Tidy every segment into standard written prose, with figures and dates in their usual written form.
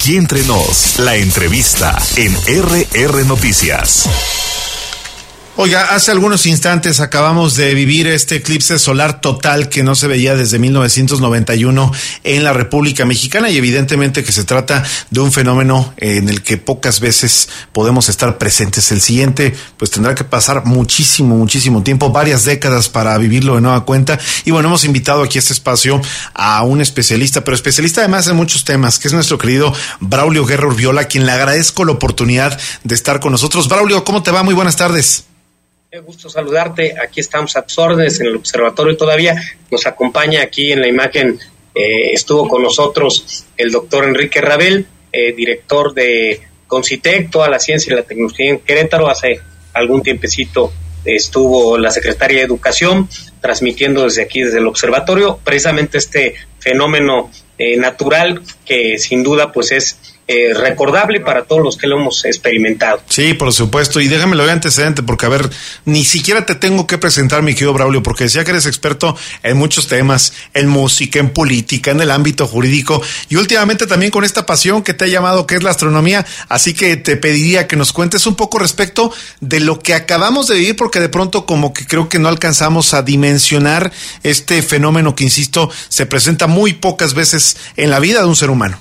Aquí entre nos, la entrevista en RR Noticias. Oiga, hace algunos instantes acabamos de vivir este eclipse solar total que no se veía desde 1991 en la República Mexicana, y evidentemente que se trata de un fenómeno en el que pocas veces podemos estar presentes. El siguiente pues tendrá que pasar muchísimo tiempo, varias décadas para vivirlo de nueva cuenta. Y bueno, hemos invitado aquí a este espacio a un especialista, pero especialista además en muchos temas, que es nuestro querido Braulio Guerra Urbiola, a quien le agradezco la oportunidad de estar con nosotros. Braulio, ¿cómo te va? Muy buenas tardes. Qué gusto saludarte. Aquí estamos a tus órdenes en el observatorio. Todavía nos acompaña aquí en la imagen, estuvo con nosotros el doctor Enrique Rabel, director de Concitec, toda la ciencia y la tecnología en Querétaro. Hace algún tiempecito estuvo la secretaria de Educación transmitiendo desde aquí, desde el observatorio, precisamente este fenómeno natural que sin duda pues es recordable para todos los que lo hemos experimentado. Sí, por supuesto, y déjame lo de antecedente, porque a ver, ni siquiera te tengo que presentar, mi querido Braulio, porque decía que eres experto en muchos temas, en música, en política, en el ámbito jurídico, y últimamente también con esta pasión que te ha llamado, que es la astronomía, así que te pediría que nos cuentes un poco respecto de lo que acabamos de vivir, porque de pronto como que creo que no alcanzamos a dimensionar este fenómeno que, insisto, se presenta muy pocas veces en la vida de un ser humano.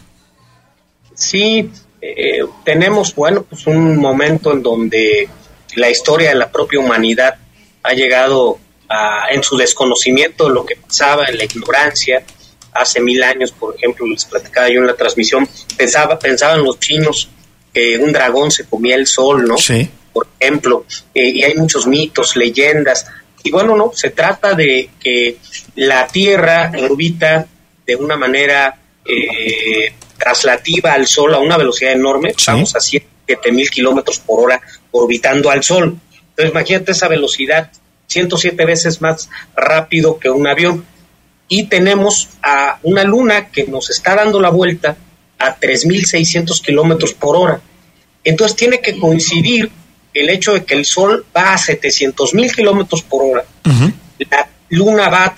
Sí, tenemos, pues un momento en donde la historia de la propia humanidad ha llegado en su desconocimiento de lo que pasaba, en la ignorancia. Hace 1000 años, por ejemplo, les platicaba yo en la transmisión, pensaban los chinos que un dragón se comía el sol, ¿no? Sí. Por ejemplo, y hay muchos mitos, leyendas, y bueno, no, se trata de que la Tierra orbita de una manera traslativa al Sol a una velocidad enorme. Sí. Estamos a 7,000 kilómetros por hora orbitando al Sol. Entonces imagínate esa velocidad, 107 veces más rápido que un avión. Y tenemos a una luna que nos está dando la vuelta a 3,600 kilómetros por hora. Entonces tiene que coincidir el hecho de que el Sol va a 700,000 kilómetros por hora, uh-huh. La luna va a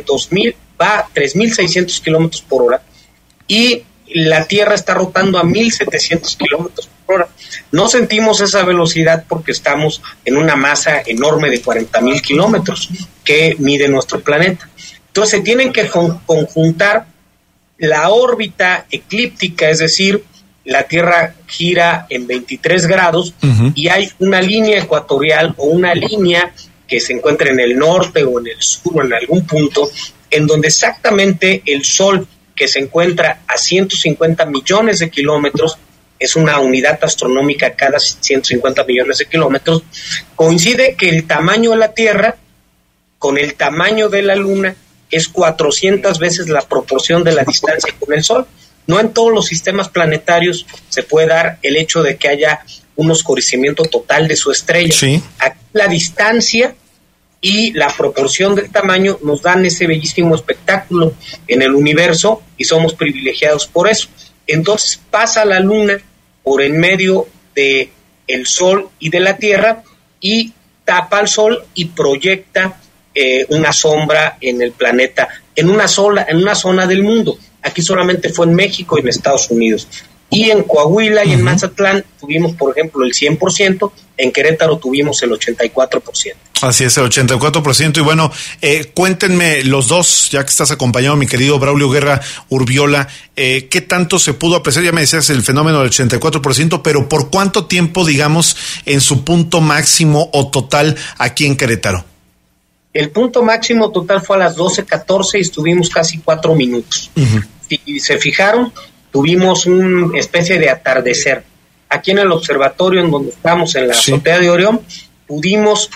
3,600 kilómetros por hora, y la Tierra está rotando a 1,700 kilómetros por hora. No sentimos esa velocidad porque estamos en una masa enorme de 40,000 kilómetros que mide nuestro planeta. Entonces se tienen que conjuntar la órbita eclíptica, es decir, la Tierra gira en 23 grados, uh-huh. Y hay una línea ecuatorial o una línea que se encuentra en el norte o en el sur o en algún punto, en donde exactamente el Sol, que se encuentra a 150 millones de kilómetros, es una unidad astronómica cada 150 millones de kilómetros, coincide que el tamaño de la Tierra con el tamaño de la Luna es 400 veces la proporción de la distancia con el Sol. No en todos los sistemas planetarios se puede dar el hecho de que haya un oscurecimiento total de su estrella. Sí. Aquí la distancia y la proporción del tamaño nos dan ese bellísimo espectáculo en el universo y somos privilegiados por eso. Entonces pasa la Luna por en medio de el Sol y de la Tierra y tapa al Sol y proyecta una sombra en el planeta, en una zona del mundo. Aquí solamente fue en México y en Estados Unidos. Y en Coahuila y en Mazatlán tuvimos, por ejemplo, el 100%, en Querétaro tuvimos el 84%. Así es, el 84%. Y bueno, cuéntenme los dos, ya que estás acompañado, mi querido Braulio Guerra Urbiola, ¿qué tanto se pudo apreciar? Ya me decías el fenómeno del 84%, pero ¿por cuánto tiempo, digamos, en su punto máximo o total aquí en Querétaro? El punto máximo total fue a las 12:14 y estuvimos casi 4 minutos. Uh-huh. Si se fijaron, tuvimos una especie de atardecer. Aquí en el observatorio, en donde estamos, en la azotea de Orión, pudimos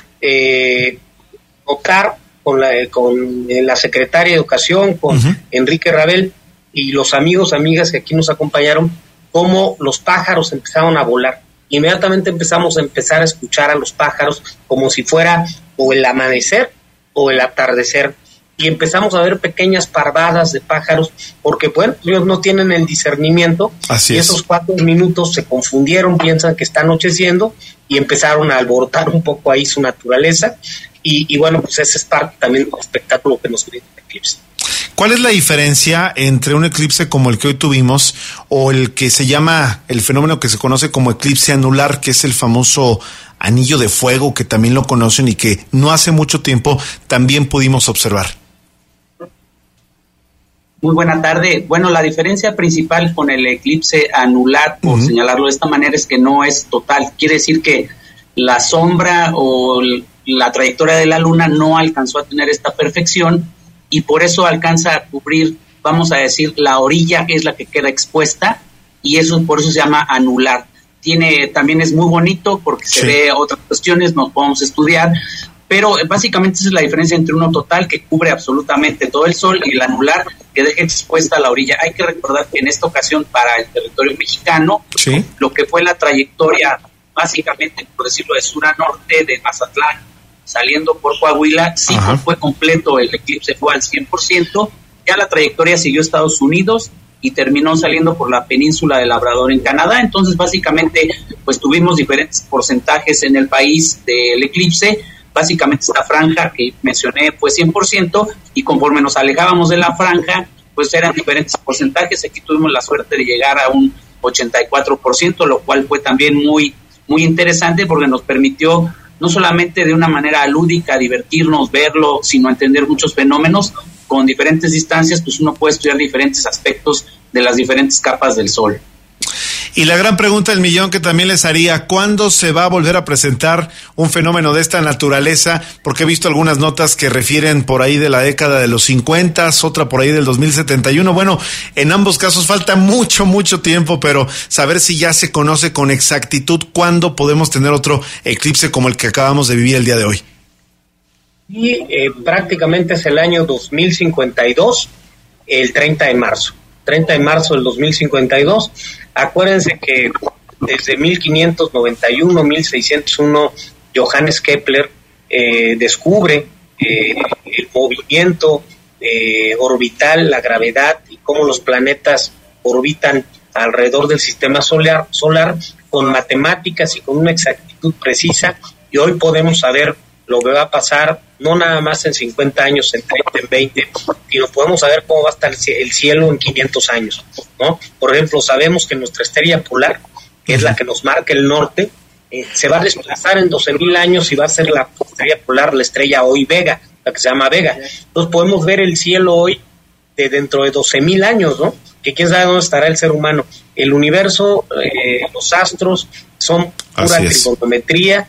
notar con la secretaria de Educación, con uh-huh. Enrique Rabel y los amigas que aquí nos acompañaron, cómo los pájaros empezaron a volar. Inmediatamente empezamos a escuchar a los pájaros como si fuera o el amanecer o el atardecer, y empezamos a ver pequeñas parvadas de pájaros, porque bueno, ellos no tienen el discernimiento. Así y es. Esos 4 minutos se confundieron, piensan que está anocheciendo y empezaron a alborotar un poco ahí su naturaleza, y bueno, pues ese es parte también del espectáculo que nos brinda el eclipse. ¿Cuál es la diferencia entre un eclipse como el que hoy tuvimos o el que se llama, el fenómeno que se conoce como eclipse anular, que es el famoso anillo de fuego, que también lo conocen y que no hace mucho tiempo también pudimos observar? Muy buena tarde. Bueno, la diferencia principal con el eclipse anular, por señalarlo de esta manera, es que no es total. Quiere decir que la sombra o la trayectoria de la luna no alcanzó a tener esta perfección y por eso alcanza a cubrir, vamos a decir, la orilla es la que queda expuesta y eso por eso se llama anular. También es muy bonito porque se ve otras cuestiones, nos podemos estudiar, pero básicamente esa es la diferencia entre uno total que cubre absolutamente todo el sol y el anular que deja expuesta la orilla. Hay que recordar que en esta ocasión para el territorio mexicano, lo que fue la trayectoria básicamente, por decirlo, de sur a norte, de Mazatlán, saliendo por Coahuila, sí fue completo, el eclipse fue al 100%, ya la trayectoria siguió Estados Unidos y terminó saliendo por la península de Labrador en Canadá. Entonces básicamente pues tuvimos diferentes porcentajes en el país del eclipse. Básicamente esta franja que mencioné fue 100% y conforme nos alejábamos de la franja pues eran diferentes porcentajes. Aquí tuvimos la suerte de llegar a un 84%, lo cual fue también muy interesante porque nos permitió no solamente de una manera lúdica divertirnos, verlo, sino entender muchos fenómenos. Con diferentes distancias, pues uno puede estudiar diferentes aspectos de las diferentes capas del Sol. Y la gran pregunta del millón que también les haría, ¿cuándo se va a volver a presentar un fenómeno de esta naturaleza? Porque he visto algunas notas que refieren por ahí de la década de los 50, otra por ahí del 2071. Bueno, en ambos casos falta mucho tiempo, pero saber si ya se conoce con exactitud cuándo podemos tener otro eclipse como el que acabamos de vivir el día de hoy. Y prácticamente es el año 2052, el 30 de marzo. 30 de marzo del 2052. Acuérdense que desde 1591, 1601, Johannes Kepler descubre el movimiento orbital, la gravedad y cómo los planetas orbitan alrededor del sistema solar con matemáticas y con una exactitud precisa. Y hoy podemos saber lo que va a pasar, no nada más en 50 años, en 30, en 20, sino podemos saber cómo va a estar el cielo en 500 años, ¿no? Por ejemplo, sabemos que nuestra estrella polar, que es la que nos marca el norte, se va a desplazar en 12,000 años y va a ser la estrella polar, la estrella hoy Vega, la que se llama Vega. Entonces podemos ver el cielo hoy de dentro de 12,000 años, ¿no? Que quién sabe dónde estará el ser humano. El universo, los astros, son pura trigonometría,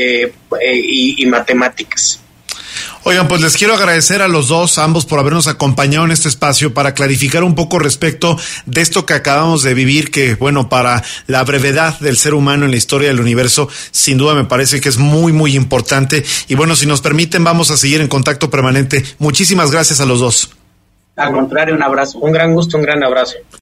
y matemáticas. Oigan, pues les quiero agradecer a los dos, ambos, por habernos acompañado en este espacio para clarificar un poco respecto de esto que acabamos de vivir, que bueno, para la brevedad del ser humano en la historia del universo, sin duda me parece que es muy importante. Y bueno, si nos permiten, vamos a seguir en contacto permanente. Muchísimas gracias a los dos. Al contrario, un abrazo. Un gran gusto, un gran abrazo.